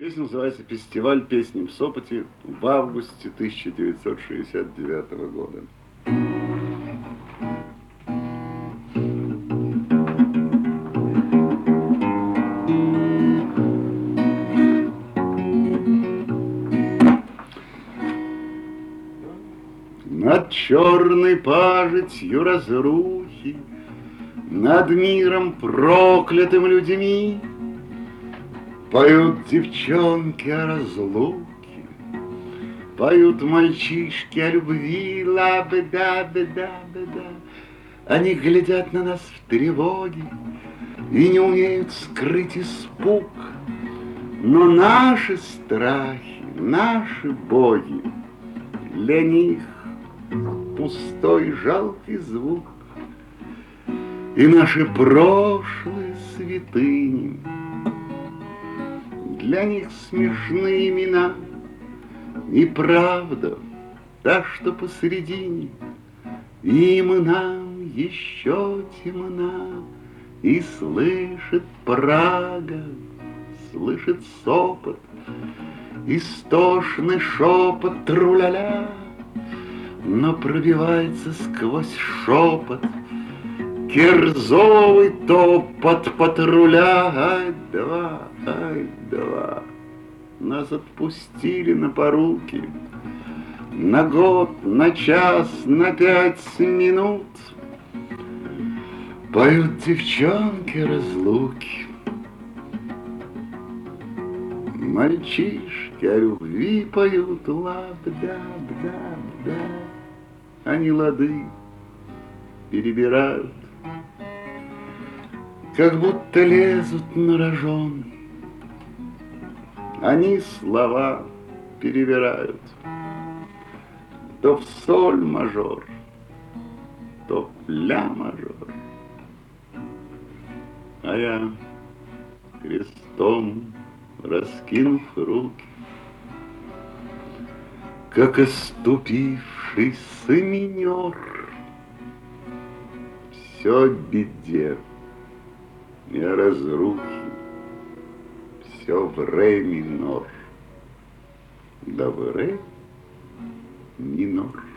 Песня называется «Фестиваль песни в Сопоте» в августе 1969 года. Над черной пажитью разрухи, над миром проклятым людьми поют девчонки о разлуке, поют мальчишки о любви, ла-беда-беда-беда. Они глядят на нас в тревоге и не умеют скрыть испуг. Но наши страхи, наши боги для них пустой жалкий звук. И наши прошлые святыни для них смешные имена. И правда та, что посредине, им и нам еще темна. И слышит Прага, слышит Сопот, истошный шепот тру-ля-ля, но пробивается сквозь шепот кирзовый топот патруля. Ай-два, ай-два. Нас отпустили на поруки на год, на час, на 5 минут. Поют девчонки разлуки, мальчишки о любви поют, ла-бда-бда-бда. Они лады перебирают, как будто лезут на рожон. Они слова перебирают то в соль мажор, то в ля мажор. А я крестом раскинув руки, как оступившийся минер, все о беде и о разрухе, все в ре минор, да в ре минор.